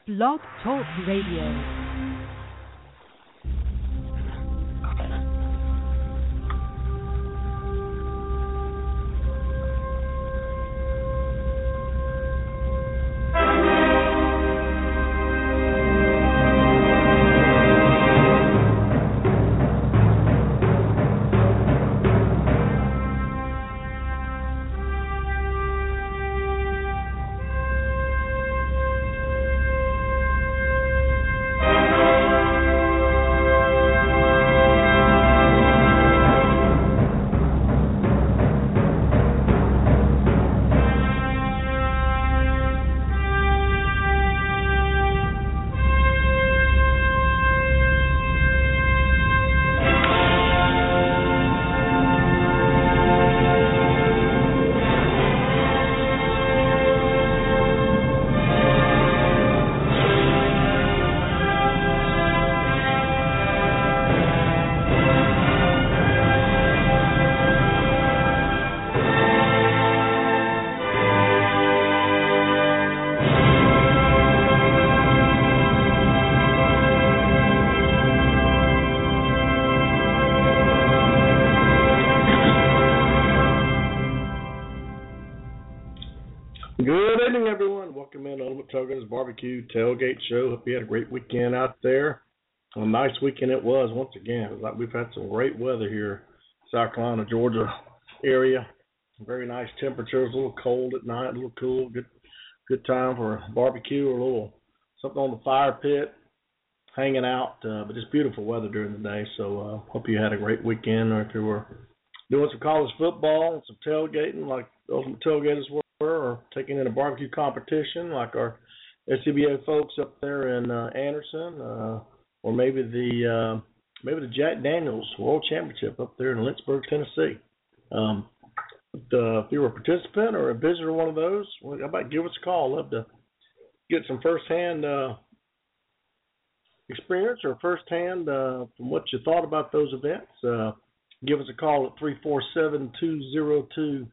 Blog Talk Radio. Barbecue Tailgate Show. Hope you had a great weekend out there. A nice weekend it was once again. It was like we've had some great weather here, South Carolina, Georgia area. Very nice temperatures. A little cold at night, a little cool. Good time for a barbecue or a little something on the fire pit, hanging out. But just beautiful weather during the day. So hope you had a great weekend, or if you were doing some college football and some tailgating like the Ultimate Tailgaters were, or taking in a barbecue competition like our SCBA folks up there in Anderson, or maybe the Jack Daniels World Championship up there in Lynchburg, Tennessee. If you were a participant or a visitor of one of those, well, how about give us a call? I'd love to get some firsthand experience or firsthand from what you thought about those events. Give us a call at 347-202-0263,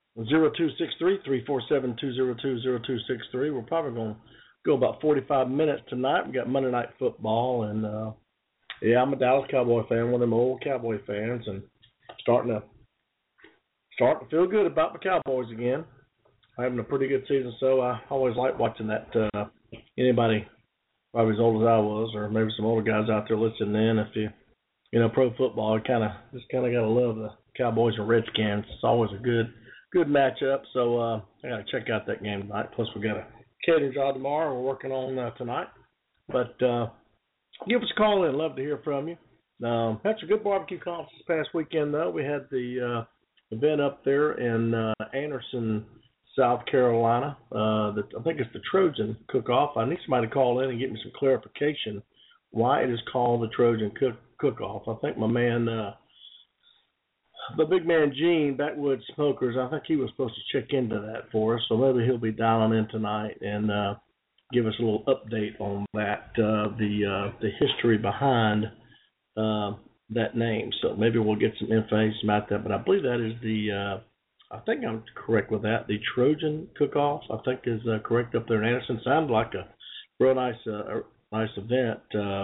347-202-0263. We're probably going to go about 45 minutes tonight. We got Monday Night Football, and I'm a Dallas Cowboy fan, one of them old Cowboy fans, and starting to feel good about the Cowboys again. Having a pretty good season, so I always like watching that. Anybody probably as old as I was, or maybe some older guys out there listening in, if you know pro football, you kind of gotta love the Cowboys and Redskins. It's always a good matchup. So I gotta check out that game tonight. Plus we got a catering job tomorrow we're working on tonight. But give us a call in. Love to hear from you. Had some good barbecue comps this past weekend, though. We had the event up there in Anderson, South Carolina. I think it's the Trojan Cook-Off. I need somebody to call in and get me some clarification why it is called the Trojan Cook-Off. I think my man, the big man Gene, Backwoods Smokers, I think he was supposed to check into that for us, so maybe he'll be dialing in tonight and give us a little update on that, the history behind that name. So maybe we'll get some information about that. But I believe that is I think I'm correct with that, the Trojan Cook-Off, I think is correct up there in Anderson. Sounded like a real nice event.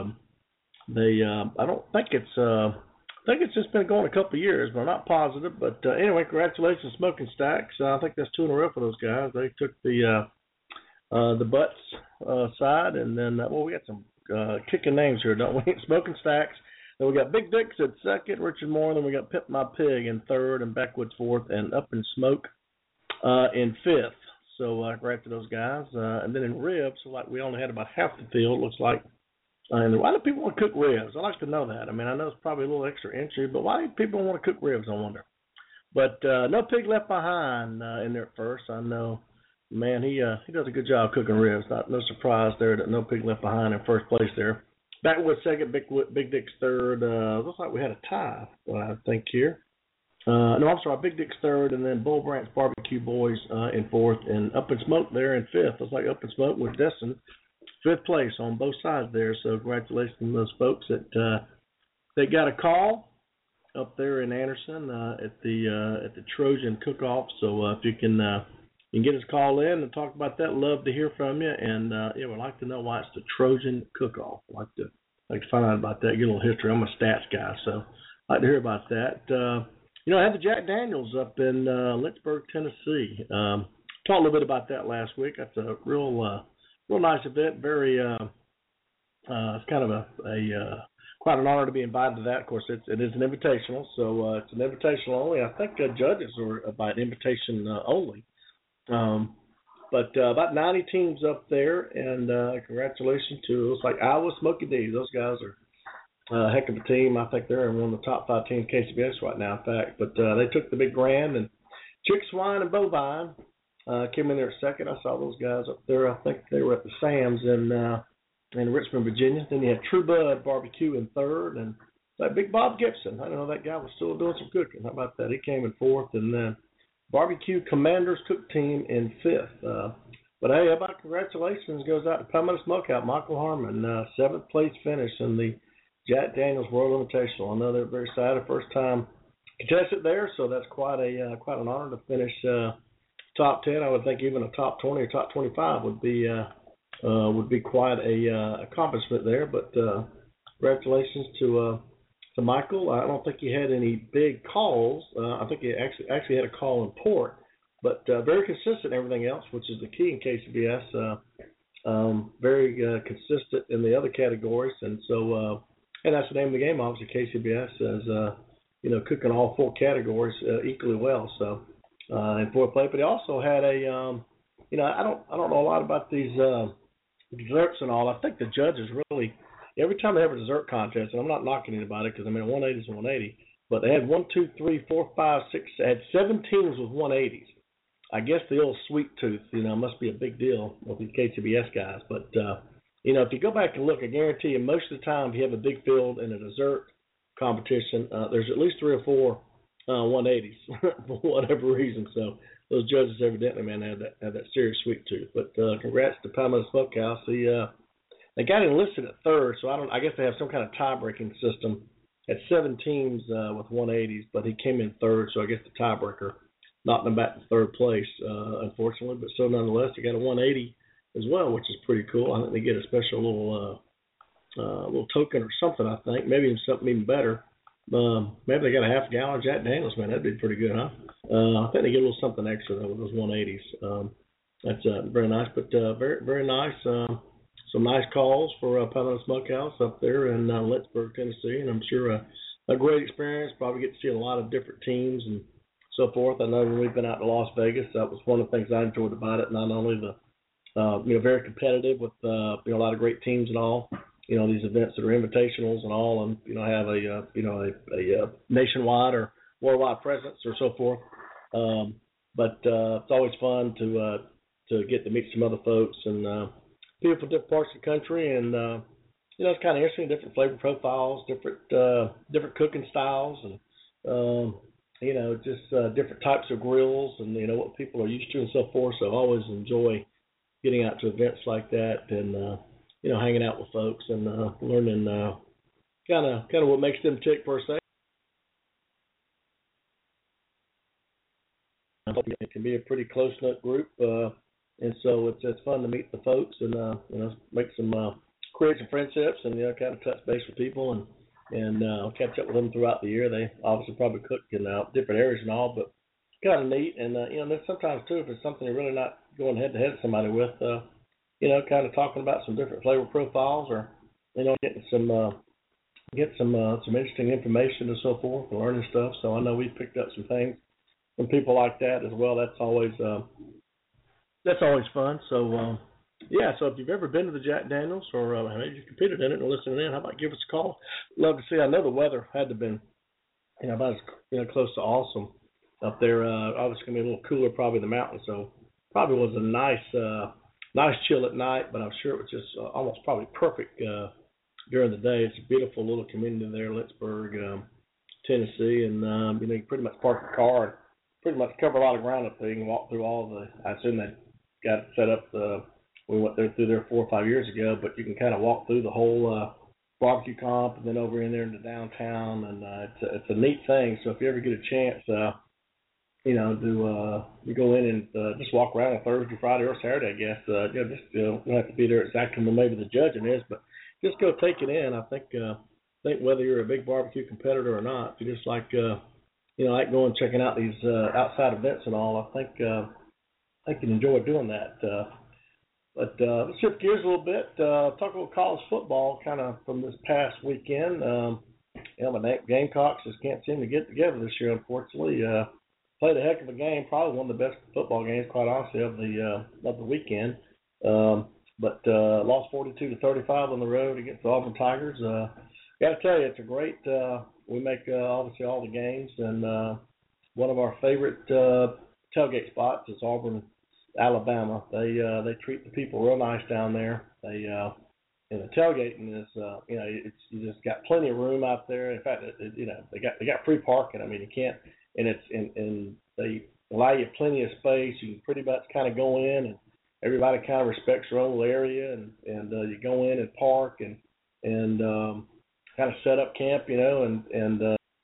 I think it's just been going a couple of years, but I'm not positive. But anyway, congratulations, Smoking Stacks. I think that's 2 in a row for those guys. They took the Butts side, and then we got some kicking names here, don't we? Smoking Stacks. Then we got Big Dicks at second, Richard Moore. Then we got Pimp My Pig in third, and Backwoods fourth, and Up in Smoke in fifth. So congrats to those guys. And then in ribs, like we only had about half the field. Looks like. And why do people want to cook ribs? I'd like to know that. I mean, I know it's probably a little extra entry, but why do people want to cook ribs, I wonder? But no pig left behind in there at first. I know, man, he does a good job cooking ribs. No surprise there that no pig left behind in first place there. Backwoods second, Big Dick's third. Looks like we had a tie, I think, here. No, I'm sorry, Big Dick's third, and then Bull Branch Barbecue Boys in fourth, and Up in Smoke there in fifth. Looks like Up in Smoke with Destin. Fifth place on both sides there, so congratulations to those folks that they got a call up there in Anderson at the Trojan Cook-Off. So if you can you can get us a call in and talk about that. Love to hear from you, and yeah, we'd like to know why it's the Trojan Cook-Off. Like to find out about that, get a little history. I'm a stats guy, so I'd like to hear about that. I had the Jack Daniels up in Lynchburg, Tennessee. Talked a little bit about that last week. That's a real nice event. Very, it's kind of a quite an honor to be invited to that. Of course, it is an invitational, so it's an invitational only. I think judges are by invitation only. But about 90 teams up there, and congratulations to looks like Iowa Smoky D's. Those guys are a heck of a team. I think they're in one of the top 5 teams KCBS right now, in fact. But they took the big grand, and Chick Swine and Bovine came in there second. I saw those guys up there. I think they were at the Sam's in Richmond, Virginia. Then you had True Bud Barbecue in third, and that Big Bob Gibson. I didn't know that guy was still doing some cooking. How about that? He came in fourth, and then Barbecue Commanders Cook Team in fifth. But hey, how about congratulations goes out to Palmetto Smokeout, Michael Harmon, 7th place finish in the Jack Daniels World Invitational. I know they're very excited, first time contestant there, so that's quite an honor to finish top 10. I would think even a top 20 or top 25 would be quite a accomplishment there. But congratulations to Michael. I don't think he had any big calls. I think he actually had a call in port, but very consistent in everything else, which is the key in KCBS. Very consistent in the other categories, and so and that's the name of the game. Obviously, KCBS is cooking all 4 categories equally well. So in fourth place, but he also had a I don't know a lot about these desserts and all. I think the judges really. Every time they have a dessert contest, and I'm not knocking anybody because, 180 is 180, but they had 1, 2, 3, 4, 5, 6, they had 7 teams with 180s. I guess the old sweet tooth, must be a big deal with these KCBS guys. But, if you go back and look, I guarantee you most of the time if you have a big field in a dessert competition, there's at least 3 or 4 180s for whatever reason. So those judges evidently, man, had that serious sweet tooth. But congrats to Palmetto Smokehouse. They got enlisted at third, so I guess they have some kind of tie-breaking system. Had 7 teams with 180s, but he came in third, so I guess the tiebreaker knocked him back to third place, unfortunately. But still, nonetheless, they got a 180 as well, which is pretty cool. I think they get a special little token or something, I think. Maybe something even better. Maybe they got a half gallon Jack Daniels, man. That'd be pretty good, huh? I think they get a little something extra, though, with those 180s. That's very nice, but very, very nice. Some nice calls for Palmetto Smokehouse up there in Lynchburg, Tennessee, and I'm sure a great experience. Probably get to see a lot of different teams and so forth. I know when we've been out to Las Vegas, that was one of the things I enjoyed about it. Not only the very competitive with a lot of great teams and all. These events that are invitationals and all, and have a nationwide or worldwide presence or so forth. But it's always fun to get to meet some other folks and people from different parts of the country, and it's kind of interesting, different flavor profiles, different cooking styles, and just different types of grills, and what people are used to and so forth. So I always enjoy getting out to events like that, and hanging out with folks and learning kind of what makes them tick per se. It can be a pretty close-knit group. And so it's fun to meet the folks and make create some friendships and kind of touch base with people and catch up with them throughout the year. They obviously probably cook in different areas and all, but kind of neat. And then sometimes too, if it's something you're really not going head to head with somebody with, kind of talking about some different flavor profiles or getting some interesting information and so forth and learning stuff. So I know we've picked up some things from people like that as well. That's always fun. So, so if you've ever been to the Jack Daniels or maybe you competed in it and listening in, how about give us a call? Love to see. I know the weather had to have been, about as close to awesome up there. Obviously, going to be a little cooler probably in the mountains, so probably was a nice chill at night, but I'm sure it was just almost probably perfect during the day. It's a beautiful little community there, Lynchburg, Tennessee, and you can pretty much park your car and pretty much cover a lot of ground up there. You can walk through I assume they got it set up. We went through there 4 or 5 years ago, but you can kind of walk through the whole barbecue comp and then over in there into downtown, and it's a neat thing. So if you ever get a chance, you go in and just walk around on Thursday, Friday, or Saturday, I guess. You don't have to be there exactly when maybe the judging is, but just go take it in. I think whether you're a big barbecue competitor or not, if you just like like going and checking out these outside events and all, I think you enjoy doing that. But let's shift gears a little bit. Talk a little college football, kind of from this past weekend. My Gamecocks just can't seem to get together this year, unfortunately. Played a heck of a game, probably one of the best football games, quite honestly, of the weekend. But lost 42-35 on the road against the Auburn Tigers. Got to tell you, it's a great. We make obviously all the games, and one of our favorite tailgate spots is Auburn, Alabama. They treat the people real nice down there. And the tailgating is you just got plenty of room out there. In fact, they got free parking. I mean, you can't, and they allow you plenty of space. You can pretty much kind of go in, and everybody kind of respects their own little area, and you go in and park and kind of set up camp, and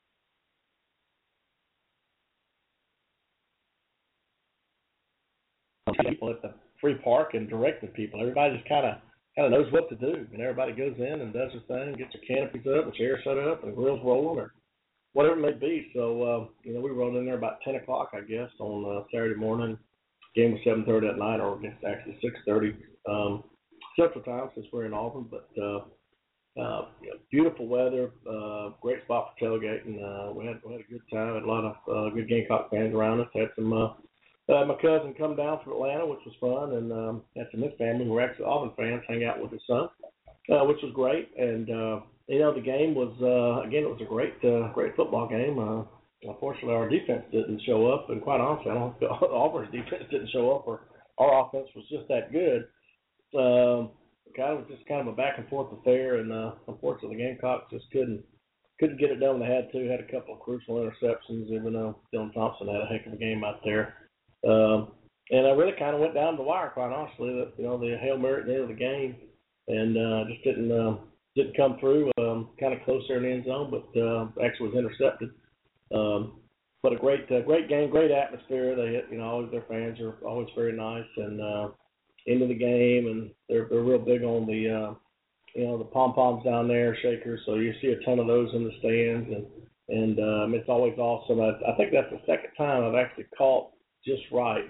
people at the free park and direct the people. Everybody just kind of knows what to do, and everybody goes in and does their thing, gets their canopies up, and chairs set up, and grills rolling, or whatever it may be. So we rolled in there about 10 o'clock, I guess, on Saturday morning. Game was 7:30 at night, or I guess actually 6:30 Central Time, since we're in Auburn. But beautiful weather, great spot for tailgating. We had a good time. Had a lot of good Gamecock fans around us. Had some my cousin come down from Atlanta, which was fun, and had some of his family who were actually Auburn fans hang out with his son, which was great. And the game was again, it was a great football game. Unfortunately, our defense didn't show up, and quite honestly, I don't think Auburn's defense didn't show up, or our offense was just that good. It was just kind of a back and forth affair, and unfortunately, the Gamecocks just couldn't get it done when they had to. Had a couple of crucial interceptions, even though Dylan Thompson had a heck of a game out there. And I really kind of went down the wire, quite honestly. That the Hail Mary at the end of the game, and just didn't come through. Kind of close there in the end zone, but actually was intercepted. But a great game, great atmosphere. They always, their fans are always very nice and into the game, and they're real big on the the pom poms down there, shakers. So you see a ton of those in the stands, and it's always awesome. I think that's the second time I've actually caught just right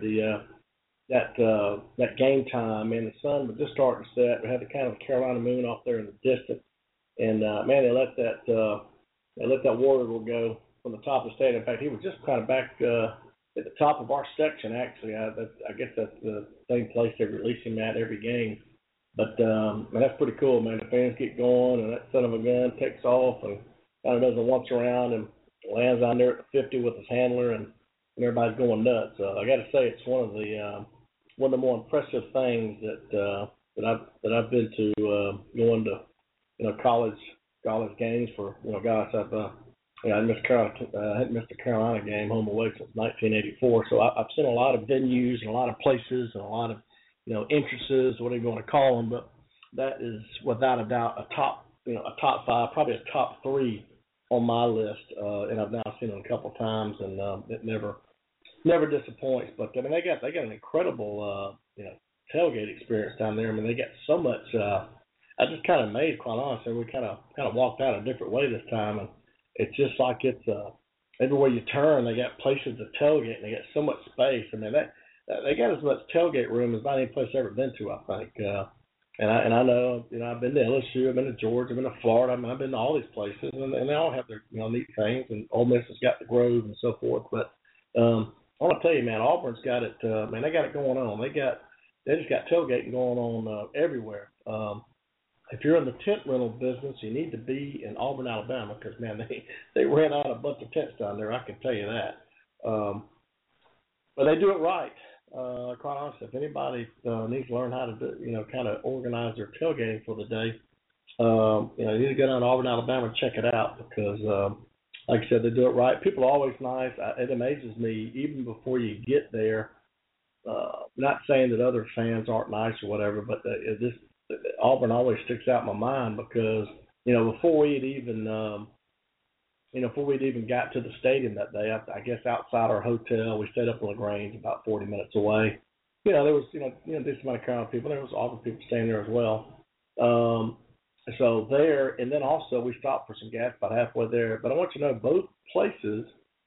that game time, and the sun was just starting to set. We had the kind of Carolina moon off there in the distance, and man, they let that War Eagle go from the top of the stadium. In fact, he was just kind of back at the top of our section, actually. I guess that's the same place they release him at every game. But man, that's pretty cool, man. The fans get going, and that son of a gun takes off and kind of does a once around and lands down there at the 50 with his handler, and everybody's going nuts. I got to say, it's one of the more impressive things that I've been to going to college games for guys. I hadn't missed a Carolina game home away since 1984. So I've seen a lot of venues and a lot of places and a lot of entrances, whatever you want to call them. But that is without a doubt a top five, probably a top three on my list. And I've now seen it a couple of times, and it never disappoints. But I mean, they got an incredible tailgate experience down there. I mean, they got so much. I just kind of amazed, quite honestly. We kind of walked out a different way this time, and it's just like it's everywhere you turn, they got places to tailgate, and they got so much space. I mean, they got as much tailgate room as about any place I've ever been to, I think. And I know, I've been to LSU, I've been to Georgia, I've been to Florida, I've been to all these places, and they all have their neat things. And Ole Miss has got the Grove and so forth. But I want to tell you, man, Auburn's got it. Man, they got it going on. They just got tailgating going on everywhere. If you're in the tent rental business, you need to be in Auburn, Alabama, because, man, they ran out a bunch of tents down there, I can tell you that. But they do it right. Quite honestly, if anybody needs to learn how to do, kind of organize their tailgating for the day, you need to go down to Auburn, Alabama and check it out, because, like I said, they do it right. People are always nice. It amazes me, even before you get there, not saying that other fans aren't nice or whatever, but Auburn always sticks out in my mind, because before we had even before we'd even got to the stadium that day, I guess outside our hotel, we stayed up in LaGrange, about 40 minutes away. There was decent amount of crowd people. There was Auburn people staying there as well. So there, and then also we stopped for some gas about halfway there. But I want you to know both places,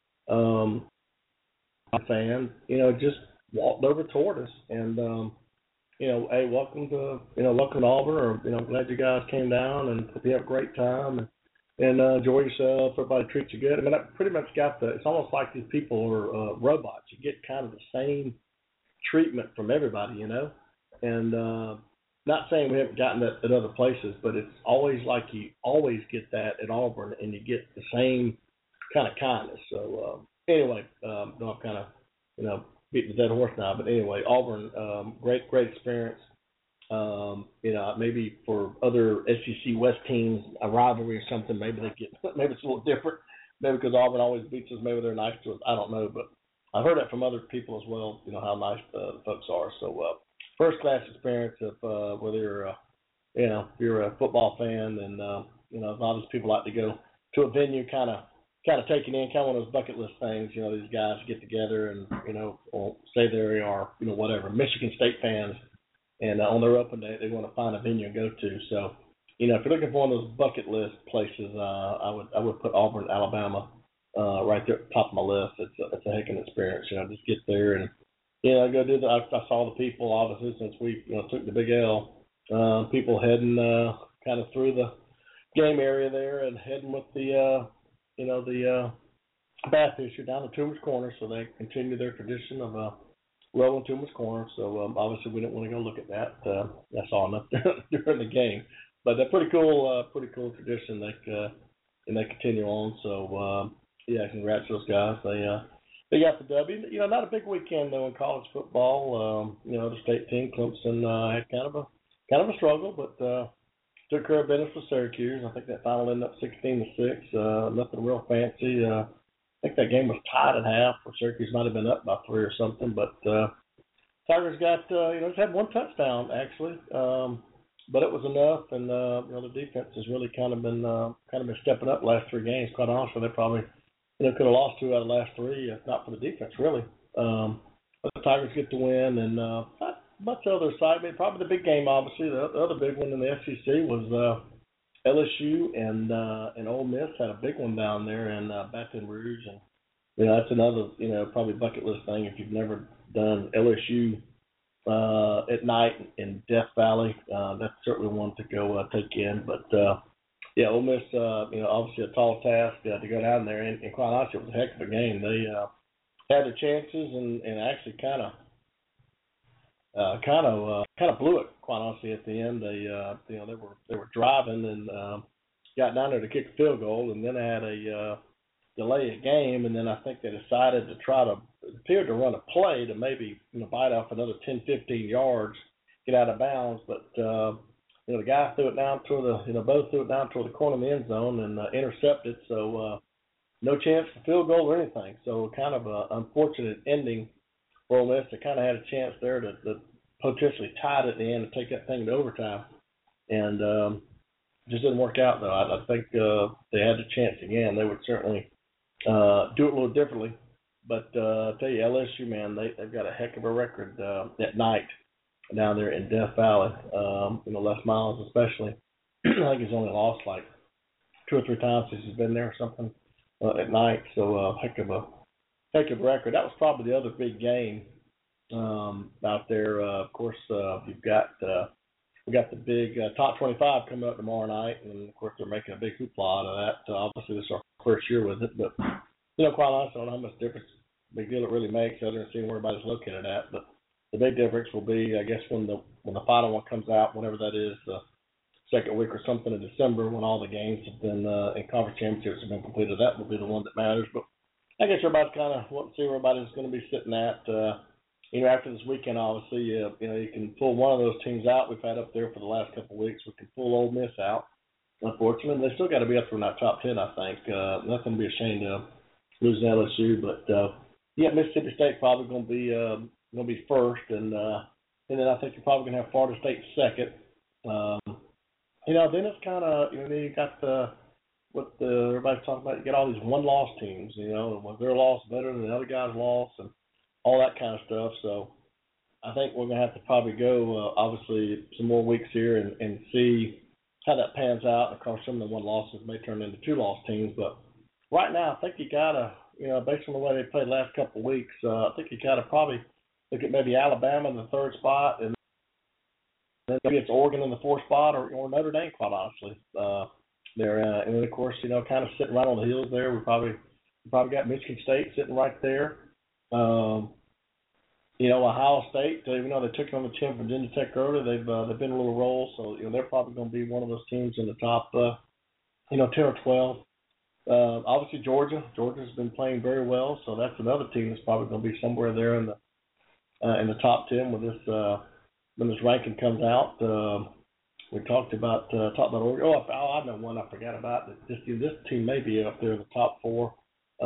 fans, just walked over toward us and hey, welcome to Auburn, or glad you guys came down and hope you have a great time and enjoy yourself. Everybody treats you good. I mean, I pretty much got it's almost like these people are robots. You get kind of the same treatment from everybody, and not saying we haven't gotten that at other places, but it's always like you always get that at Auburn, and you get the same kind of kindness. So anyway, I'm kind of beating the dead horse now, but anyway, Auburn, great experience. Maybe for other SEC West teams, a rivalry or something, maybe it's a little different. Maybe because Auburn always beats us, maybe they're nice to us. I don't know, but I've heard that from other people as well. How nice the folks are. So first class experience of whether you're if you're a football fan, and a lot of these people like to go to a venue, kind of take it in, kind of one of those bucket list things. These guys get together and or say they are whatever Michigan State fans. And on their open day, they want to find a venue and go to. So, if you're looking for one of those bucket list places, I would put Auburn, Alabama, right there at the top of my list. It's a heck of an experience. Just get there and go do I saw the people, obviously, since we took the Big L. People heading kind of through the game area there and heading with the bath issue down to Toomer's Corner. So they continue their tradition of rolling Toomer's Corner, so obviously we didn't want to go look at that. That's all enough during the game, but they're pretty cool tradition. And they continue on. So congrats to those guys. They got the W. Not a big weekend though in college football. The state team Clemson had kind of a struggle, but took care of business with Syracuse. I think that final ended up 16-6. Nothing real fancy. I think that game was tied at half, or Syracuse might have been up by 3 or something. But Tigers got, just had one touchdown actually, but it was enough. And the defense has really kind of been stepping up the last 3 games. Quite honestly, they probably could have lost 2 out of the last 3 if not for the defense really. But the Tigers get the win, and not much other side. But probably the big game, obviously, the other big one in the SEC was. LSU and Ole Miss had a big one down there in Baton Rouge, and that's another probably bucket list thing if you've never done LSU at night in Death Valley. That's certainly one to go take in. But Ole Miss, obviously a tall task to go down there, and quite honestly, it was a heck of a game. They had the chances and actually kind of blew it, quite honestly, at the end. They were driving and got down there to kick a field goal, and then they had a delay a game, and then I think they decided to appeared to run a play to maybe bite off another 10, 15 yards, get out of bounds, but the guy threw it down toward both threw it down toward the corner of the end zone and intercepted, so no chance for field goal or anything. So kind of an unfortunate ending. Ole Miss, they kind of had a chance there to potentially tie it at the end and take that thing to overtime, and just didn't work out though. I think they had the chance again. They would certainly do it a little differently. But I tell you, LSU, man, they've got a heck of a record at night down there in Death Valley. Les Miles especially. I think he's only lost like 2 or 3 times since he's been there or something at night. So heck of a record. That was probably the other big game out there. Of course, we got the big top 25 coming up tomorrow night, and of course they're making a big hoopla out of that. Obviously, this is our first year with it, but quite honestly, I don't know how much difference, big deal it really makes, other than seeing where everybody's located at. But the big difference will be, I guess, when the final one comes out, whenever that is, the second week or something in December, when all the games have been and conference championships have been completed. That will be the one that matters. But I guess everybody's kind of wanting to see where everybody's going to be sitting at. After this weekend, obviously, you can pull one of those teams out we've had up there for the last couple of weeks. We can pull Ole Miss out. Unfortunately, they still got to be up there in that top 10, I think. Nothing to be ashamed of losing LSU, but Mississippi State probably going to be first, and then I think you're probably going to have Florida State second. Then it's kind of you got the everybody's talking about. You get all these one-loss teams. Was their loss better than the other guy's loss, and all that kind of stuff. So I think we're going to have to probably go, obviously, some more weeks here and see how that pans out. Of course, some of the one losses may turn into two-loss teams, but right now I think you got to, based on the way they played the last couple of weeks, I think you got to probably look at maybe Alabama in the third spot, and then maybe it's Oregon in the fourth spot, or Notre Dame, quite honestly. There, and then of course, kind of sitting right on the heels there. We probably got Michigan State sitting right there. Ohio State, even though they took it on the chin from Virginia Tech earlier, they've been a little roll, so they're probably going to be one of those teams in the top, 10 or 12. Obviously Georgia's been playing very well, so that's another team that's probably going to be somewhere there in the top 10 when this ranking comes out. We talked about Oregon. I know one I forgot about. This team may be up there in the top 4.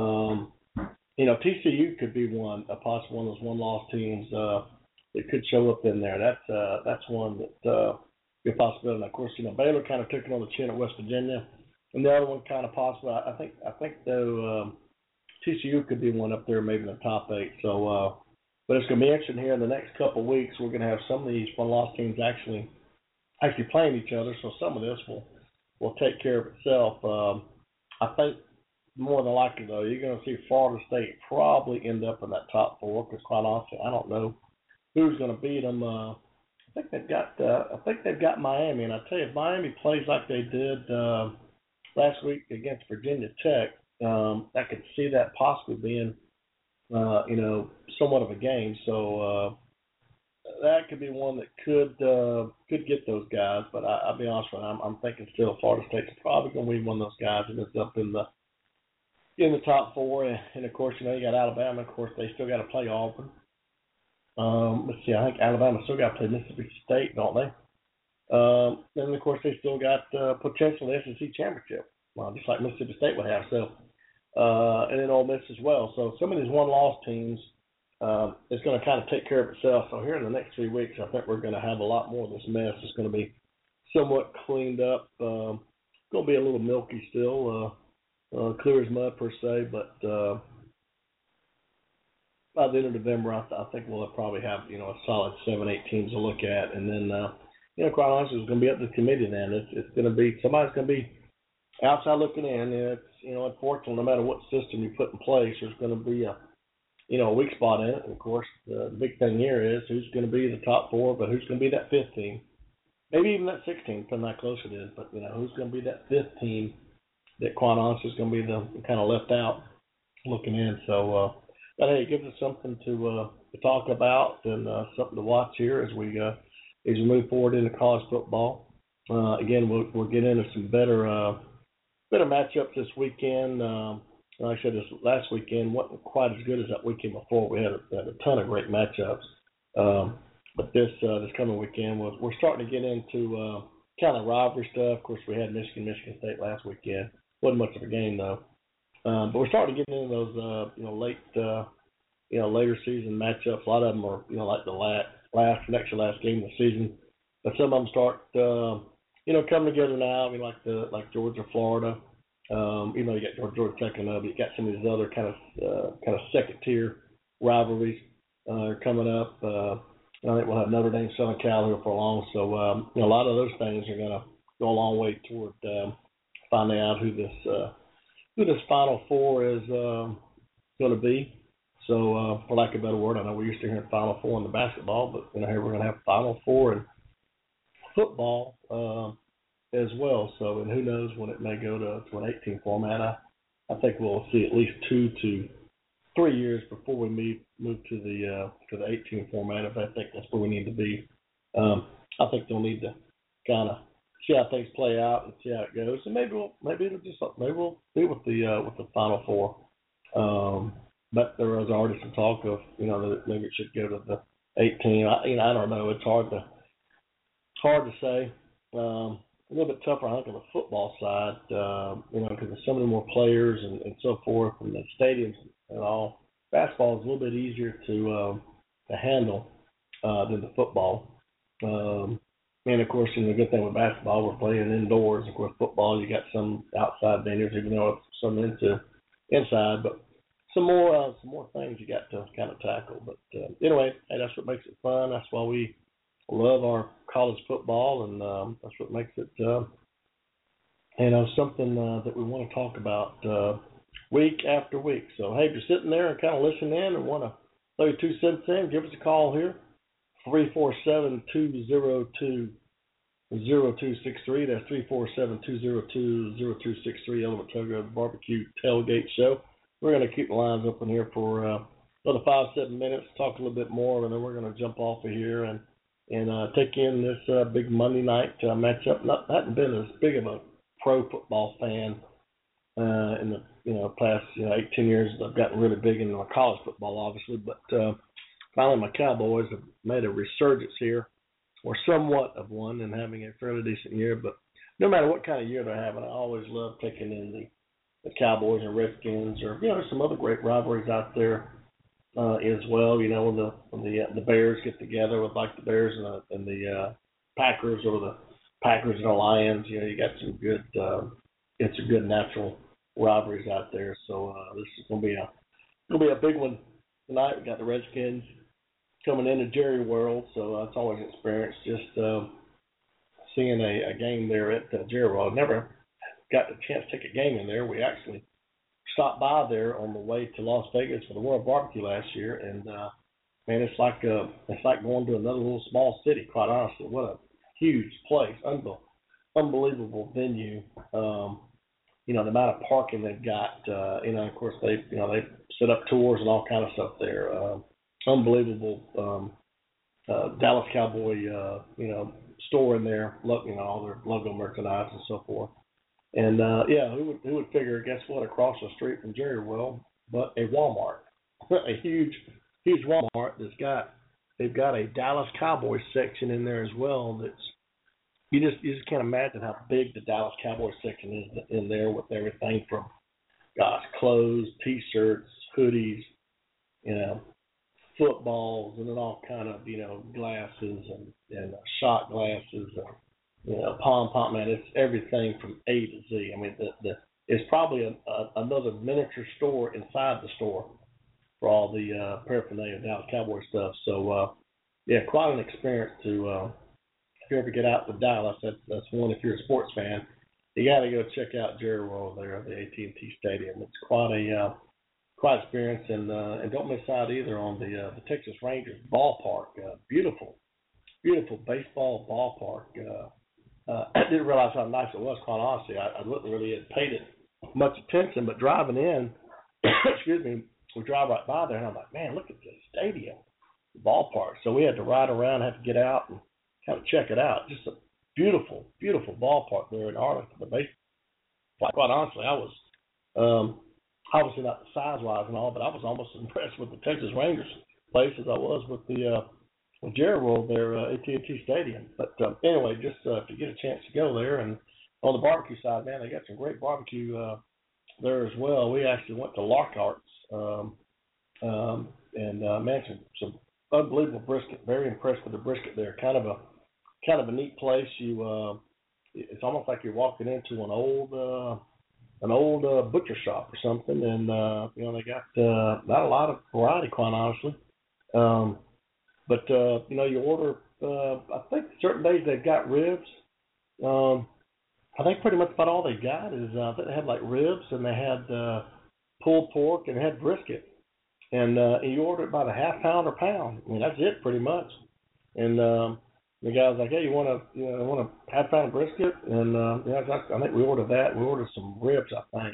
TCU could be a possible one of those one-loss teams that could show up in there. That's one that be a possibility. And of course, Baylor kind of took it on the chin at West Virginia, and the other one kind of possible. I think though TCU could be one up there, maybe in the top 8. So, but it's going to be interesting here in the next couple of weeks. We're going to have some of these one-loss teams actually playing each other. So some of this will take care of itself. I think. More than likely, though, you're going to see Florida State probably end up in that top 4 because, quite honestly, I don't know who's going to beat them. I think they've got Miami, and I tell you, if Miami plays like they did last week against Virginia Tech, I could see that possibly being, somewhat of a game. So that could be one that could get those guys. But I'll be honest with you, I'm thinking still Florida State's probably going to be one of those guys that ends up in the top 4, and of course, you got Alabama. Of course, they still got to play Auburn. Let's see, I think Alabama still got to play Mississippi State, don't they? And of course, they still got potential SEC championship, just like Mississippi State would have. So, and then Ole Miss as well. So some of these one-loss teams, it's going to kind of take care of itself. So here in the next 3 weeks, I think we're going to have a lot more of this mess. It's going to be somewhat cleaned up. Going to be a little milky still. Clear as mud per se, but by the end of November, I think we'll probably have a solid 7-8 teams to look at, and then quite honestly, it's going to be up to the committee. Then it's going to be somebody's going to be outside looking in. It's unfortunately, no matter what system you put in place, there's going to be a weak spot in it. And of course, the big thing here is who's going to be the top 4, but who's going to be that 5th team, maybe even that 6th team, depending on how close it is. But who's going to be that 5th team that, quite honestly, is going to be the kind of left out looking in. So, but hey, it gives us something to talk about and something to watch here as we move forward into college football. Again, we'll get into some better matchups this weekend. Like I said, this last weekend wasn't quite as good as that weekend before. We had a ton of great matchups. But this coming weekend, we're starting to get into kind of rivalry stuff. Of course, we had Michigan State last weekend. Wasn't much of a game though, but we're starting to get into those later season matchups. A lot of them are like the next to last game of the season, but some of them start coming together now. I mean, like Georgia, Florida. You got Georgia Tech and but you got some of these other kind of second tier rivalries coming up. I think we'll have Notre Dame, Southern Cal here for long. So a lot of those things are going to go a long way toward finding out who this Final Four is going to be. So, for lack of a better word, I know we're used to hearing Final Four in the basketball, but here we're going to have Final Four in football as well. So, and who knows when it may go to an 18 format. I think we'll see at least 2 to 3 years before we move to the 18 format. If I think that's where we need to be. I think they'll need to kind of see how things play out and see how it goes, and maybe we'll be with the Final Four. But there was already some talk of that maybe it should go to the 18. I don't know. It's hard to say. A little bit tougher, I think, on the football side. Because there's so many more players and so forth, and the stadiums and all. Basketball is a little bit easier to handle than the football. And of course, the good thing with basketball, we're playing indoors. Of course, football, you got some outside venues, even though some inside, but some more things you got to kind of tackle. But anyway, hey, that's what makes it fun. That's why we love our college football, and that's what makes it something that we want to talk about week after week. So hey, if you're sitting there and kind of listening in and want to throw your 2 cents in, give us a call here, 347-202-0263. That's 347-202-0263. Element Tailgate Barbecue Tailgate Show. We're going to keep the lines open here for another 5-7 minutes, talk a little bit more, and then we're going to jump off of here and take in this big Monday night matchup. I haven't been as big of a pro football fan in the past 8-10 years. I've gotten really big into my college football, obviously, but finally my Cowboys have made a resurgence here, or somewhat of one, and having a fairly decent year. But no matter what kind of year they're having, I always love taking in the Cowboys and Redskins, or some other great rivalries out there as well. When the Bears get together with like the Bears and the Packers, or the Packers and the Lions, you got some good it's a good natural rivalries out there. So this is gonna be a big one tonight. We got the Redskins coming into Jerry World, so that's always an experience. Just seeing a game there at Jerry World. Never got the chance to take a game in there. We actually stopped by there on the way to Las Vegas for the World Barbecue last year, and man, it's like going to another little small city. Quite honestly, what a huge place, unbelievable venue. The amount of parking they've got. Of course they set up tours and all kind of stuff there. Unbelievable Dallas Cowboy store in there. All their logo merchandise and so forth. And who would figure? Guess what? Across the street from Jerry World, but a Walmart, a huge Walmart they've got a Dallas Cowboys section in there as well. That's you just can't imagine how big the Dallas Cowboys section is in there, with everything from clothes, T-shirts, hoodies, footballs, and then all kind of glasses and shot glasses. Pom, man, it's everything from A to Z. I mean, it's probably another miniature store inside the store for all the paraphernalia of Dallas Cowboy stuff. So, quite an experience to, if you ever get out to Dallas, that's one. If you're a sports fan, you got to go check out Jerry World there at the AT&T Stadium. It's quite experience, and don't miss out either on the Texas Rangers ballpark. Beautiful baseball ballpark. I didn't realize how nice it was, quite honestly. I wouldn't really have paid it much attention, but driving in, excuse me, we drive right by there, and I'm like, man, look at this stadium, the ballpark. So we had to ride around, had to get out and kind of check it out. Just a beautiful, beautiful ballpark there in Arlington. The baseball, quite honestly, I was obviously not size-wise and all, but I was almost impressed with the Texas Rangers place as I was with the Jerry World there, AT&T Stadium. But anyway, just if you get a chance to go there, and on the barbecue side, man, they got some great barbecue there as well. We actually went to Lockhart's, and man, some unbelievable brisket. Very impressed with the brisket there. Kind of a neat place. It's almost like you're walking into an old butcher shop or something, and they got not a lot of variety, quite honestly. But you order. I think certain days they've got ribs. I think pretty much about all they got is I think they had like ribs, and they had pulled pork, and they had brisket. And you order it by the half pound or pound. I mean, that's it pretty much. And the guy was like, "Hey, you want a half pound of brisket?" And I think we ordered that. We ordered some ribs, I think.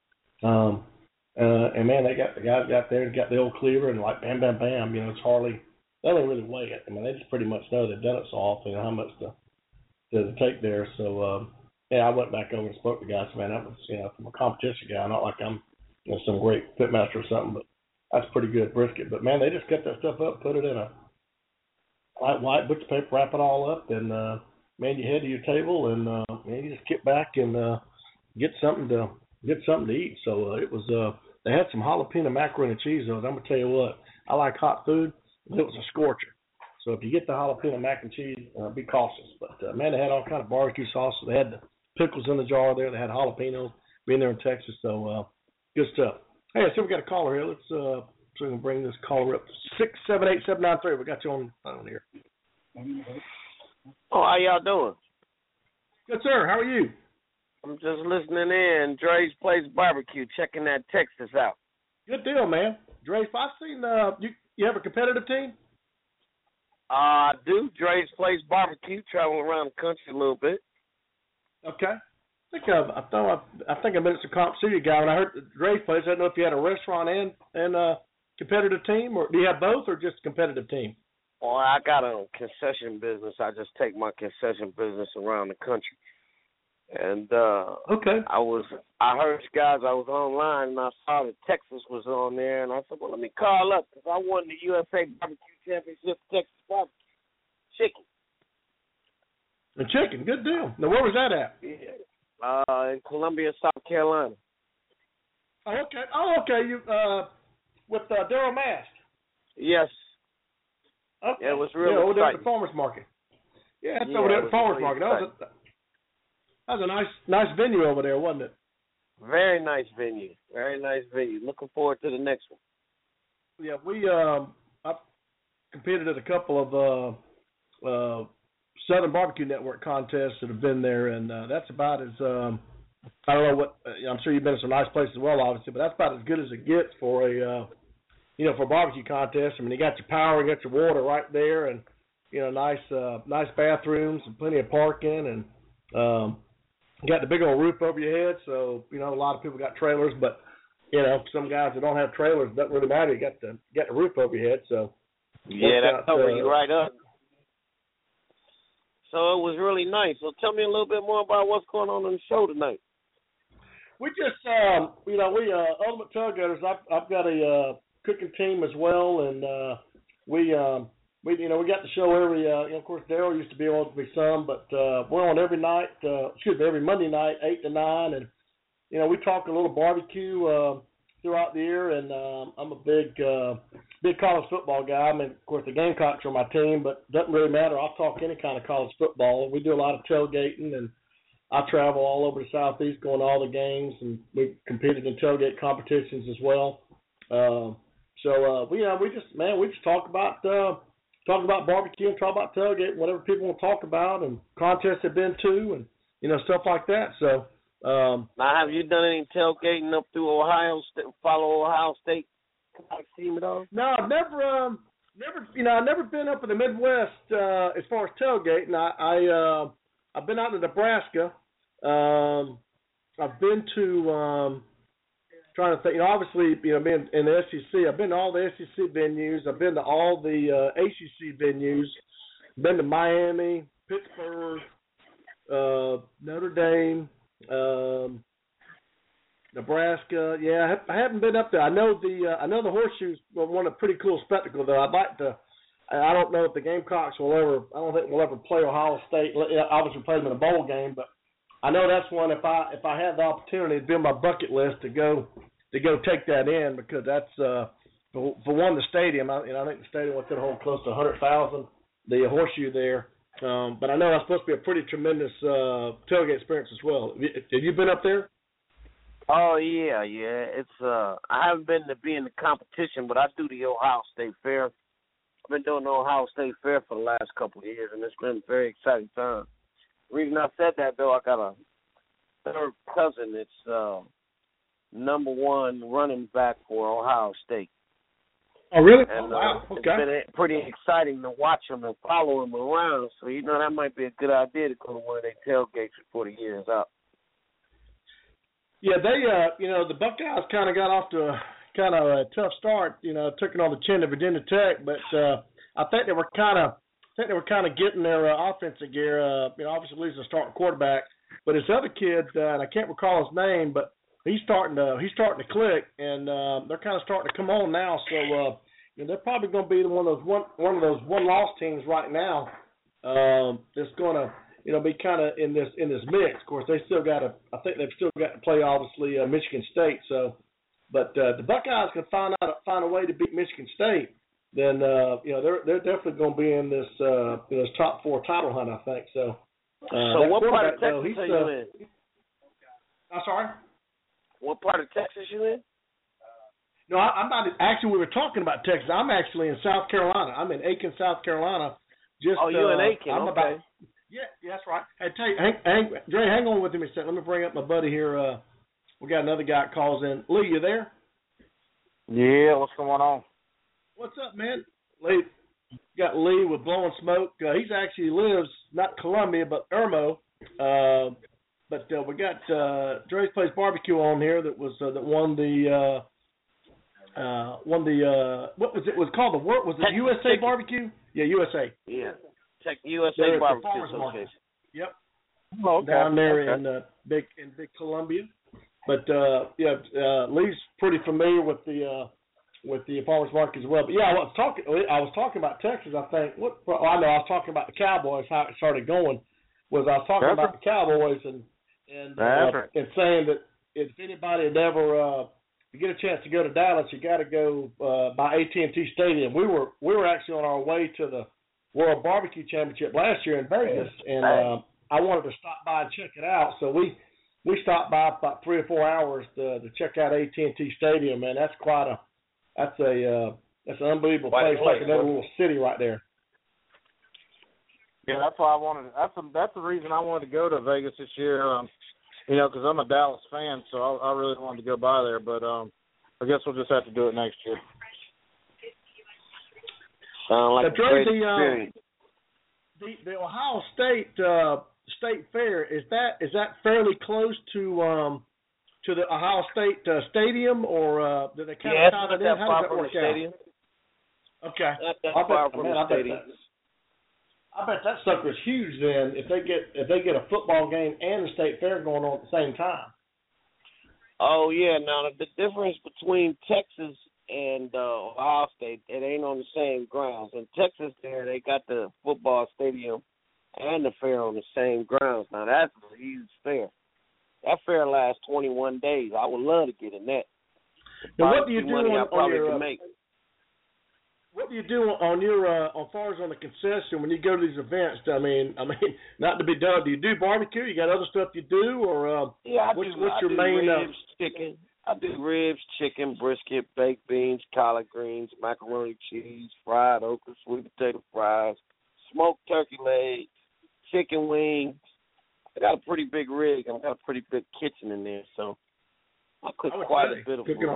And man, the guys got there and got the old cleaver, and like bam, bam, bam. It's hardly. They don't really weigh it. I mean, they just pretty much know they've done it so often, how much to take there. So, I went back over and spoke to the guys. Man, that was, from a competition guy, not like I'm, some great pitmaster or something, but that's pretty good brisket. But man, they just cut that stuff up, put it in a white butcher paper, wrap it all up, and man, you head to your table, and man, you just kick back and get something to eat. So it was. They had some jalapeno macaroni and cheese. Though I'm gonna tell you what, I like hot food. It was a scorcher. So if you get the jalapeno mac and cheese, be cautious. But, man, they had all kind of barbecue sauces. They had the pickles in the jar there. They had jalapenos being there in Texas. So good stuff. Hey, I see we got a caller here. Let's so we can bring this caller up. 678-793. We got you on the phone here. Oh, how y'all doing? Good, sir. How are you? I'm just listening in. Dre's Place Barbecue, checking that Texas out. Good deal, man. Dre's, I've seen you have a competitive team? I do. Dre's Place Barbecue, traveling around the country a little bit. Okay. I think I mentioned a Comp City guy when I heard Dre's Place. I didn't know if you had a restaurant and a competitive team, or do you have both, or just a competitive team? Well, I got a concession business. I just take my concession business around the country. And okay. I heard you guys, I was online, and I saw that Texas was on there, and I said, well, let me call up, because I won the USA Barbecue Championship Texas Barbecue. Chicken. The chicken, good deal. Now, where was that at? Yeah. In Columbia, South Carolina. Oh, okay. You with Daryl Mast. Yes. Okay. Yeah, it was really over there at exciting. the farmers market. Yeah, it's over there at the farmers really market. That was a nice venue over there, wasn't it? Very nice venue. Very nice venue. Looking forward to the next one. Yeah, I've competed at a couple of Southern Barbecue Network contests that have been there, and that's about as I don't know what I'm sure you've been to some nice places as well, obviously, but that's about as good as it gets for a for a barbecue contest. I mean, you got your power, you got your water right there, and nice bathrooms and plenty of parking, and you got the big old roof over your head. So a lot of people got trailers, but some guys that don't have trailers, it doesn't really matter. You got the roof over your head, so yeah, that covers you right up. So it was really nice. So tell me a little bit more about what's going on the show tonight. We just, we Ultimate Tailgaters. I've got a cooking team as well, and we got the show every. Of course, Daryl used to be on with me some, but we're on every night. Every Monday night, 8 to 9, and we talk a little barbecue throughout the year. And I'm a big college football guy. I mean, of course, the Gamecocks are my team, but it doesn't really matter. I'll talk any kind of college football. We do a lot of tailgating, and I travel all over the Southeast going to all the games, and we've competed in tailgate competitions as well. We just talk about barbecue and talk about tailgate, whatever people want to talk about, and contests they've been to, and stuff like that. So now, have you done any tailgating up through Ohio State? Follow Ohio State team at all? No, I've never. I've never been up in the Midwest as far as tailgating. I've been out in Nebraska. I've been to trying to think. Obviously, being in the SEC, I've been to all the SEC venues. I've been to all the ACC venues. Been to Miami, Pittsburgh, Notre Dame, Nebraska. Yeah, I haven't been up there. I know the Horseshoes won a pretty cool spectacle though. I'd like to. I don't know if the Gamecocks will ever. I don't think we'll ever play Ohio State. Obviously, play them in a bowl game, but I know that's one. If I had the opportunity, it'd be on my bucket list to go take that in, because that's for one, the stadium. I think the stadium will hold close to 100,000. The Horseshoe there, but I know that's supposed to be a pretty tremendous tailgate experience as well. Have you been up there? Oh yeah. It's I haven't been to be in the competition, but I do the Ohio State Fair. I've been doing the Ohio State Fair for the last couple of years, and it's been a very exciting time. The reason I said that, though, I got a third cousin that's number one running back for Ohio State. Oh, really? And, wow. Okay. It's been pretty exciting to watch him and follow him around. So, that might be a good idea to go to one of their tailgates before the year is up. Yeah, they, the Buckeyes kind of got off to a tough start, took it on the chin to Virginia Tech, but I think they were kind of getting their offensive gear. Obviously losing a starting quarterback, but his other kid, and I can't recall his name, but he's starting to click, and they're kind of starting to come on now. So they're probably going to be one of those one-loss teams right now. That's going to be kind of in this mix. Of course, they've still got to play obviously Michigan State. So, but the Buckeyes can find a way to beat Michigan State. then they're definitely going to be in this this top 4 title hunt, I think. So what part of Texas are you in? I'm sorry? What part of Texas you in? No, I'm not. Actually, we were talking about Texas. I'm actually in South Carolina. I'm in Aiken, South Carolina. You're in Aiken. I'm okay. Yeah, that's right. Hey, tell you, Dre, hang on with me a second. Let me bring up my buddy here. We got another guy that calls in. Lee, you there? Yeah, what's going on? What's up, man? Lee, got Lee with Blowing Smoke. He's actually lives not Columbia, but Irmo. But we got Dre's Place Barbecue on here that won the what was it? Was it called the what? Was it USA Barbecue? Yeah, USA. Yeah, USA Barbecue Association. Yep. Oh, okay. Down there in big Columbia. But Lee's pretty familiar with the farmers market as well. But yeah, I was talking about Texas. I think I know I was talking about the Cowboys. How it started going was I was talking about the Cowboys and saying that if anybody had ever to get a chance to go to Dallas, you got to go by AT&T Stadium. We were actually on our way to the World Barbecue Championship last year in Vegas, and I wanted to stop by and check it out. So we stopped by about 3 or 4 hours to check out AT&T Stadium, and that's an unbelievable place, like another little city right there. Yeah, that's why I wanted. That's the reason I wanted to go to Vegas this year. Because I'm a Dallas fan, so I really wanted to go by there. But I guess we'll just have to do it next year. Like a great experience. The Ohio State Fair, is that fairly close to the Ohio State Stadium, or do they kind of tie it in? How does that work out? Okay. Not that far from the stadium. I bet that sucker's huge then if they get a football game and the state fair going on at the same time. Oh yeah, now the difference between Texas and Ohio State, it ain't on the same grounds. In Texas there they got the football stadium and the fair on the same grounds. Now that's a huge fair. That fair lasts 21 days. I would love to get in that. Now what do you do on your make? What do you do on your on far as on the concession when you go to these events? I mean, not to be dumb. Do you do barbecue? You got other stuff you do, or what's your main? Ribs, chicken. I do ribs, chicken, brisket, baked beans, collard greens, macaroni cheese, fried okra, sweet potato fries, smoked turkey legs, chicken wings. I got a pretty big rig. I've got a pretty big kitchen in there, so I cook quite a bit of food.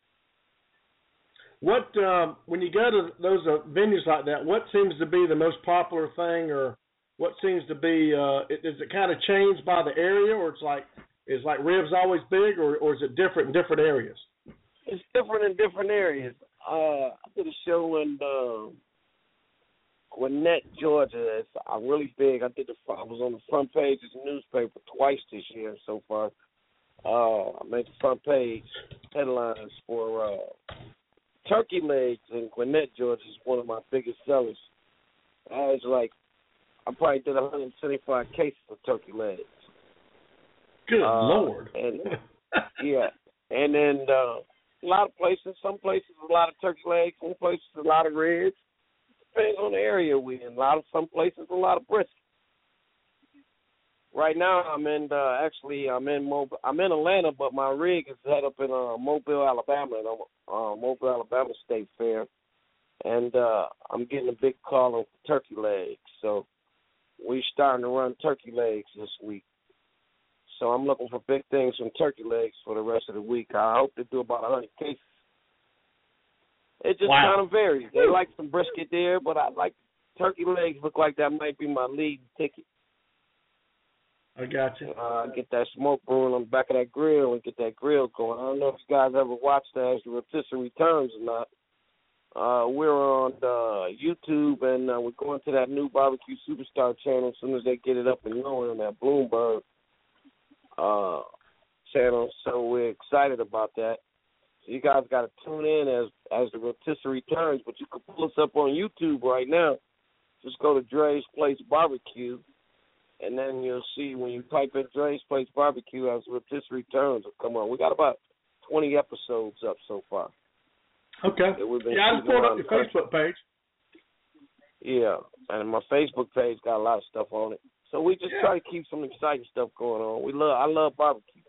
What when you go to those venues like that, what seems to be the most popular thing, or what seems to be? Is it kind of changed by the area, or is ribs always big, or is it different in different areas? It's different in different areas. I did a show in Gwinnett, Georgia. It's really big. I was on the front page of the newspaper twice this year so far. I made the front page headlines for. Turkey legs in Gwinnett, Georgia is one of my biggest sellers. I probably did 175 cases of turkey legs. Good Lord. And, yeah. And then a lot of places, some places a lot of turkey legs, some places a lot of ribs. Depends on the area we're in. Some places a lot of brisket. Right now I'm in Atlanta, but my rig is set up in Mobile, Alabama, Mobile, Alabama State Fair, and I'm getting a big call on turkey legs. So we're starting to run turkey legs this week. So I'm looking for big things from turkey legs for the rest of the week. I hope to do about 100 cases. It just kind of varies. They like some brisket there, but I like turkey legs. Look like that might be my lead ticket. I got you. Get that smoke brewing on the back of that grill and get that grill going. I don't know if you guys ever watched that as the Rotisserie Returns or not. We're on YouTube, and we're going to that new Barbecue Superstar channel as soon as they get it up and going on that Bloomberg channel. So we're excited about that. So you guys got to tune in as the Rotisserie Returns, but you can pull us up on YouTube right now. Just go to Dre's Place Barbecue. And then you'll see when you type in Dre's Place Barbecue as Rotisserie Returns will come on. We got about 20 episodes up so far. Okay. that we've been Yeah, I just shooting pulled up around your the country. Facebook page. Yeah, and my Facebook page got a lot of stuff on it. So we just Yeah. try to keep some exciting stuff going on. I love barbecue.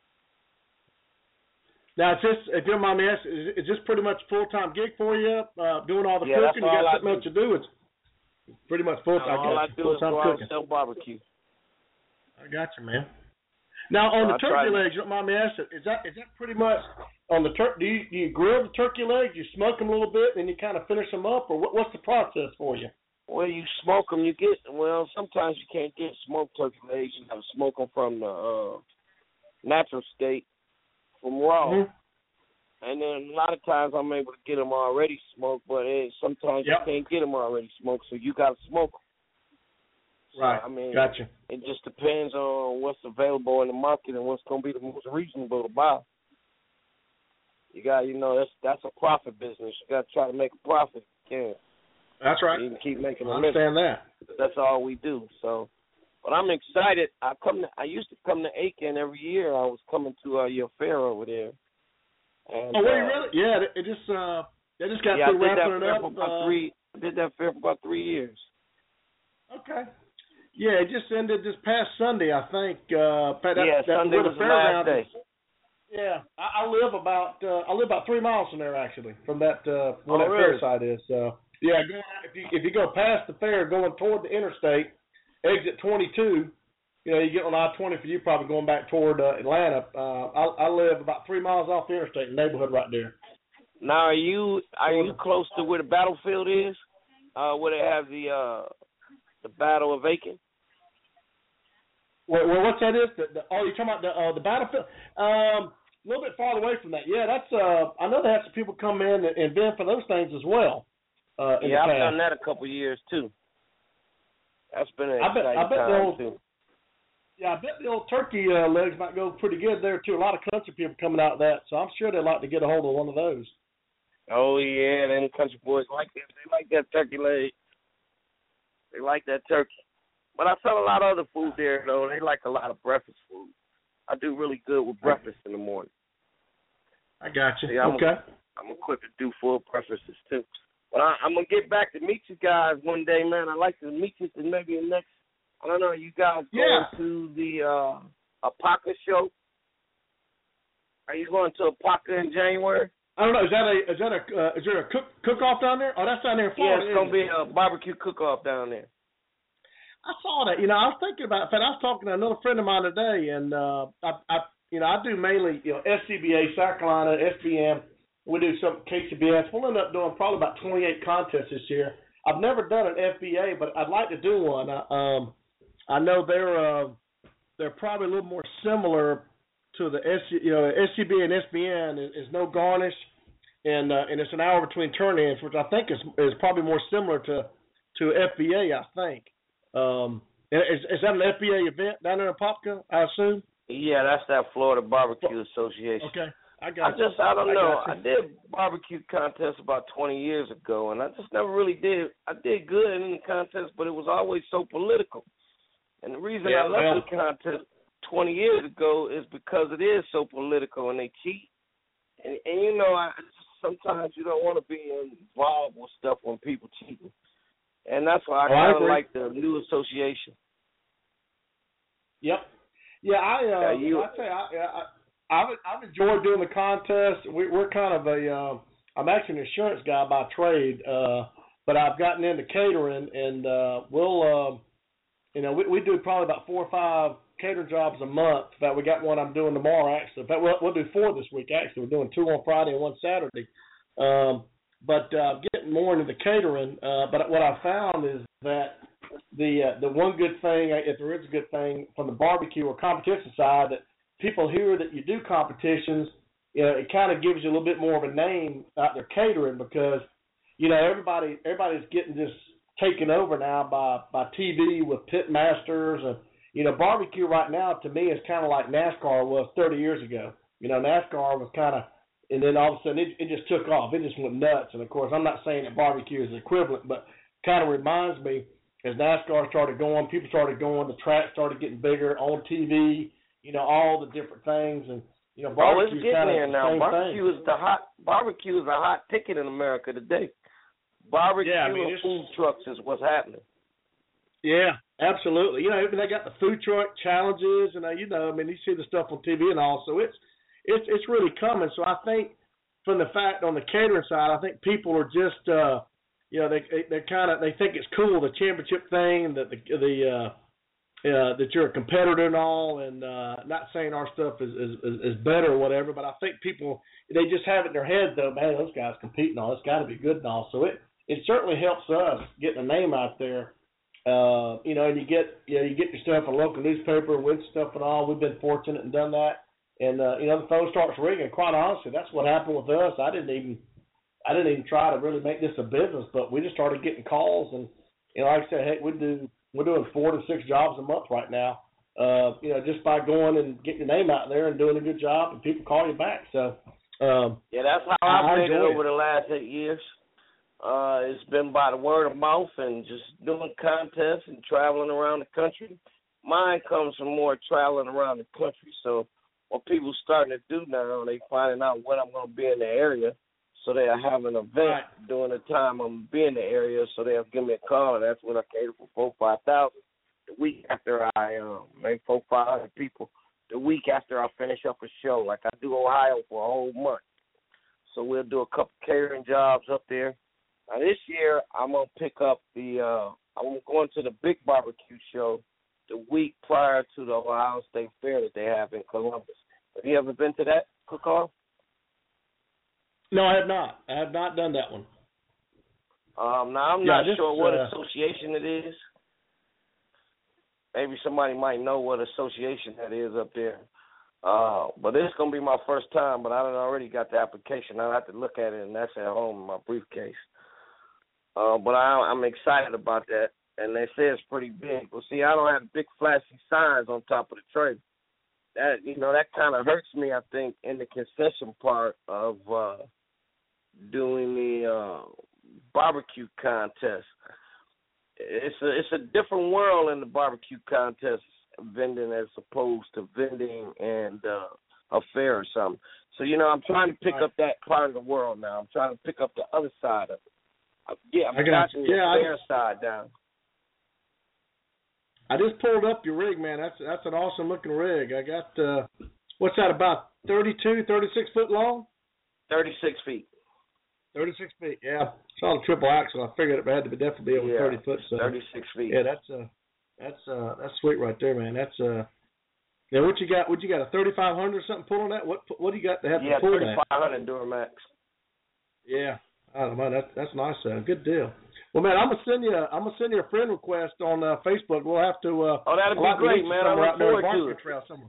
Now, it's just, if you don't mind me asking, is this pretty much a full-time gig for you, doing all the Yeah, that's cooking? You all got I something else to do? It's pretty much full-time. All I do is full-time go out and cooking. sell barbecue. I got you, man. Now, on the I try turkey to- legs, you don't mind me asking, is that pretty much on the turkey? Do you grill the turkey legs? You smoke them a little bit, and you kind of finish them up, or what's the process for you? Well, you smoke them. Sometimes you can't get smoked turkey legs. You have to smoke them from the natural state, from raw. Mm-hmm. And then a lot of times I'm able to get them already smoked, but sometimes Yep. you can't get them already smoked, so you got to smoke them. Right. So, I mean, Gotcha. it just depends on what's available in the market and what's going to be the most reasonable to buy. You got, that's a profit business. You got to try to make a profit. You can. That's right. You can keep making I a living. understand that. That's all we do. So, but I'm excited. I used to come to Aiken every year. I was coming to your fair over there. And, Oh, were you really? Yeah, they just got I through did that wrapping it fair up. for about three. I did that fair for about 3 years. Okay. Yeah, it just ended this past Sunday, I think. Sunday was the last day. Yeah, I live about 3 miles from there actually, from that where that really? fair site is. So yeah, if you go past the fair, going toward the interstate, exit 22, you get on I-20 for you, probably going back toward Atlanta. I live about 3 miles off the interstate, in the neighborhood right there. Now, are you close to where the battlefield is? Where they have the Battle of Aiken? Well, what's that is? You're talking about the battlefield? A little bit farther away from that. Yeah, that's. I know they have some people come in and bid for those things as well. I've done that a couple of years too. That's been an exciting time too. Yeah, I bet the old turkey legs might go pretty good there too. A lot of country people coming out of that, so I'm sure they'd like to get a hold of one of those. Oh yeah, them country boys like that. They like that turkey leg. They like that turkey. But I sell a lot of other food there though. They like a lot of breakfast food. I do really good with breakfast in the morning. I got you. Yeah, okay. I'm equipped to do full breakfasts too. But I'm gonna get back to meet you guys one day, man. I'd like to meet you maybe the next. I don't know. You guys going to the Apaka show? Are you going to Apaka in January? I don't know. Is there a cook-off down there? Oh, that's down there in Florida. Yeah, it's gonna be a barbecue cook-off down there. I saw that. I was thinking about. In fact, I was talking to another friend of mine today, and I do mainly SCBA, South Carolina, SBM. We do some KCBS. We'll end up doing probably about 28 contests this year. I've never done an FBA, but I'd like to do one. I know they're probably a little more similar to the SCBA and SBN. Is no garnish, and it's an hour between turn-ins, which I think is probably more similar to FBA. I think. Is that an FBA event down there in Apopka, I assume? Yeah, that's that Florida Barbecue Association. Okay, I don't know. I did barbecue contests about 20 years ago, and I just never really did. I did good in the contest, but it was always so political. And the reason I left the contest 20 years ago is because it is so political, and they cheat. And sometimes you don't want to be involved with stuff when people cheating. And that's why I kind of like the new association. Yep. Yeah, I've enjoyed doing the contest. We're kind of I'm actually an insurance guy by trade, but I've gotten into catering, and we do probably about 4 or 5 catering jobs a month. In fact, we got one I'm doing tomorrow, actually. In fact, we'll do 4 this week, actually. We're doing 2 on Friday and 1 Saturday. But getting more into the catering, but what I found is that the one good thing, if there is a good thing from the barbecue or competition side, that people hear that you do competitions, it kind of gives you a little bit more of a name out there catering, because everybody's getting just taken over now by TV with pit masters, and barbecue right now to me is kind of like NASCAR was 30 years ago. NASCAR was kind of. And then all of a sudden, it just took off. It just went nuts. And, of course, I'm not saying that barbecue is equivalent, but kind of reminds me, as NASCAR started going, people started going, the track started getting bigger on TV, all the different things. You know, it's barbecue's getting kind there of now. the same Barbecue is a hot ticket in America today. Barbecue and food trucks is what's happening. Yeah, absolutely. You know, they got the food truck challenges, and you see the stuff on TV and all. So it's really coming. So I think from the fact on the catering side, I think people are just they think it's cool, the championship thing, that that you're a competitor and all, and not saying our stuff is better or whatever, but I think people, they just have it in their head though, man, those guys competing all, it's got to be good and all. So it certainly helps us getting a name out there. And you get your stuff in a local newspaper, win stuff and all. We've been fortunate and done that, and the phone starts ringing. Quite honestly, that's what happened with us. I didn't even try to really make this a business, but we just started getting calls, and like I said, hey, we're doing 4 to 6 jobs a month right now. Just by going and getting your name out there and doing a good job, and people call you back. So that's how I've made it over the last 8 years. It's been by the word of mouth and just doing contests and traveling around the country. Mine comes from more traveling around the country. So what people starting to do now, they finding out when I'm going to be in the area. So they'll have an event during the time I'm be in the area. So they'll give me a call, and that's when I cater for 4,000-5,000. The week after I make 400-500 people. The week after I finish up a show, like I do Ohio for a whole month. So we'll do a couple catering jobs up there. Now this year I'm gonna pick up I'm going to the big barbecue show the week prior to the Ohio State Fair that they have in Columbus. Have you ever been to that, Cookall? No, I have not. I have not done that one. Now I'm not sure what association it is. Maybe somebody might know what association that is up there. But this is going to be my first time, but I already got the application. I'll have to look at it, and that's at home in my briefcase. But I'm excited about that, and they say it's pretty big. Well, see, I don't have big flashy signs on top of the tray. That kind of hurts me, I think, in the concession part of doing the barbecue contest. It's a different world in the barbecue contest vending as opposed to vending and a fair or something. So, I'm trying to pick up that part of the world now. I'm trying to pick up the other side of it. I'm knocking the fair side down. I just pulled up your rig, man. That's an awesome looking rig. I got what's that, about 36 foot long? 36 feet. 36 feet, yeah. Saw the triple axle. I figured it had to definitely be over 30 foot. So 36 feet. Yeah, that's sweet right there, man. That's now what you got? What you got? A 3500 or something pulling that? What do you got to have to pull that? Yeah, 3500 Duramax. Yeah, I don't know. That's nice. Good deal. Well, man, I'm gonna send you a friend request on Facebook. We'll have to. That'd be great, man. I look forward to it.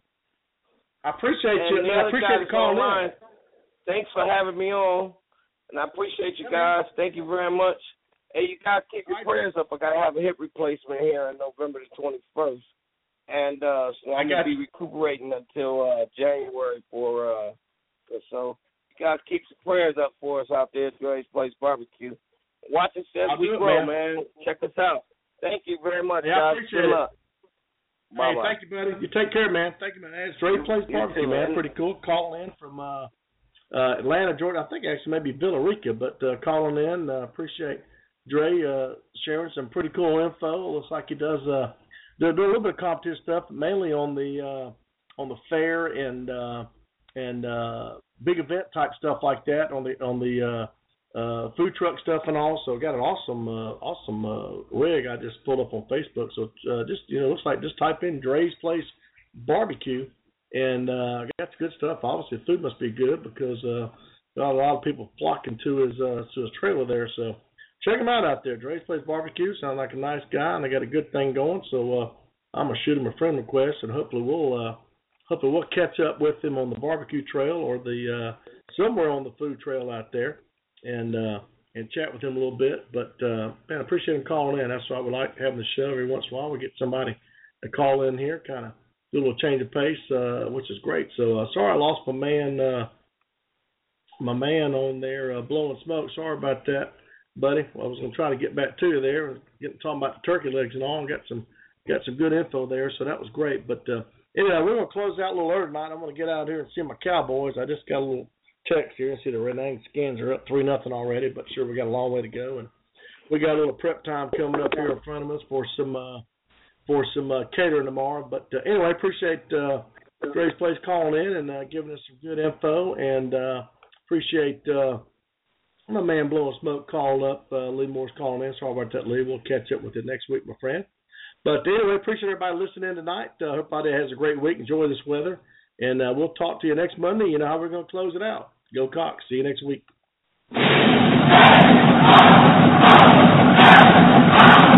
I appreciate you. I appreciate the call in. Thanks for having me on, and I appreciate you guys. Thank you very much. Hey, you guys keep your prayers up. I gotta have a hip replacement here on November the 21st, and so I'm gonna be recuperating until January for so. You guys keep some prayers up for us out there at Dre's Place Barbecue. Watch us as we grow, man. Check us out. Thank you very much, guys. I appreciate it. Bye-bye. Hey, thank you, buddy. You take care, man. Thank you, man. It's Dre's Place Barbecue, man. Pretty cool. Calling in from Atlanta, Georgia. I think actually maybe Villarica, but calling in. Appreciate Dre sharing some pretty cool info. Looks like he does do a little bit of competition stuff, mainly on the fair and big event type stuff like that on the food truck stuff and all. So got an awesome rig I just pulled up on Facebook. So looks like just type in Dre's Place Barbecue and got good stuff. Obviously the food must be good because got a lot of people flocking to his trailer there. So check him out there. Dre's Place Barbecue. Sounds like a nice guy, and they got a good thing going. So I'm gonna shoot him a friend request, and hopefully we'll catch up with him on the barbecue trail or the somewhere on the food trail out there, and chat with him a little bit. But man, I appreciate him calling in. That's why we like having the show every once in a while. We get somebody to call in here, kind of do a little change of pace, which is great. So sorry I lost my man on there blowing smoke. Sorry about that, buddy. Well, I was going to try to get back to you there, talking about the turkey legs and all. Got some good info there, so that was great. But Anyway, we're going to close out a little early tonight. I'm going to get out here and see my Cowboys. I just got a little text here and see the Renang Skins are up 3-0 already, but sure, we got a long way to go. And we got a little prep time coming up here in front of us for some catering tomorrow. But anyway, appreciate Gray's Place calling in and giving us some good info, and appreciate my man Blowing Smoke calling up. Lee Moore's calling in. Sorry about that, Lee. We'll catch up with you next week, my friend. But anyway, appreciate everybody listening in tonight. Hope everybody has a great week. Enjoy this weather. And we'll talk to you next Monday. You know how we're going to close it out. Go Cox. See you next week.